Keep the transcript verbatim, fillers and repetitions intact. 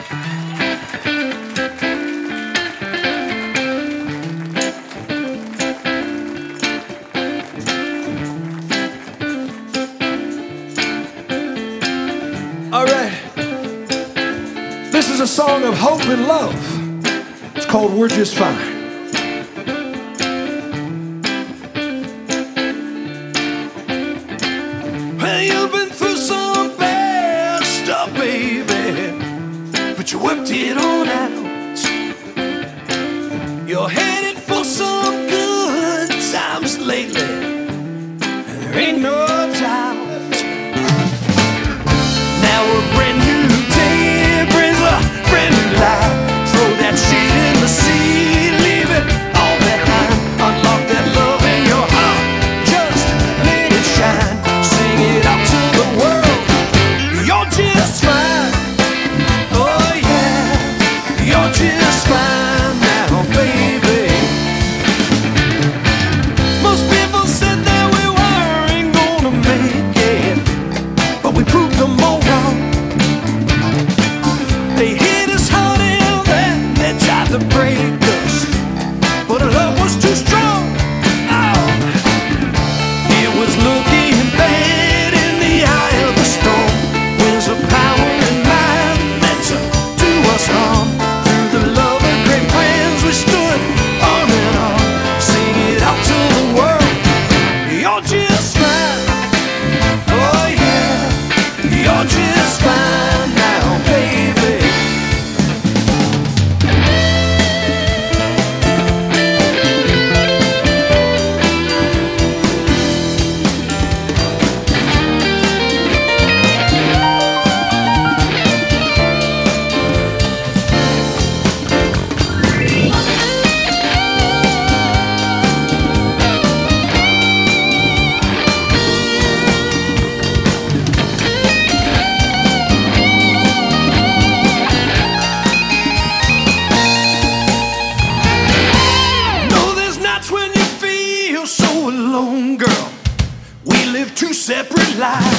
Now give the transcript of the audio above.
All right. This is a song of hope and love. It's called We're Just Fine. Well, you've been through some bad stuff, baby, but you worked it on out. You're headed for some good times lately, and there ain't no doubt. Now a brand new day brings a brand new life. Throw that shit in the sea, leave it all behind. Unlock that love in your heart, just let it shine. Sing it out to the world, you're just fine. Oh yeah, you're just fine now, baby. Most people said that we weren't gonna make it, but we proved them all wrong. They hit us harder than they tried to break us, but our love was too strong. Oh, it was looking bad in the eye of the storm. Winds of power and mind meant to do us harm. Through the love of great friends we stood arm in arm. Sing it out to the world, you're just fine. Oh yeah, you're just fine now, baby. No, there's nights when you feel so alone, girl. We live two separate lives.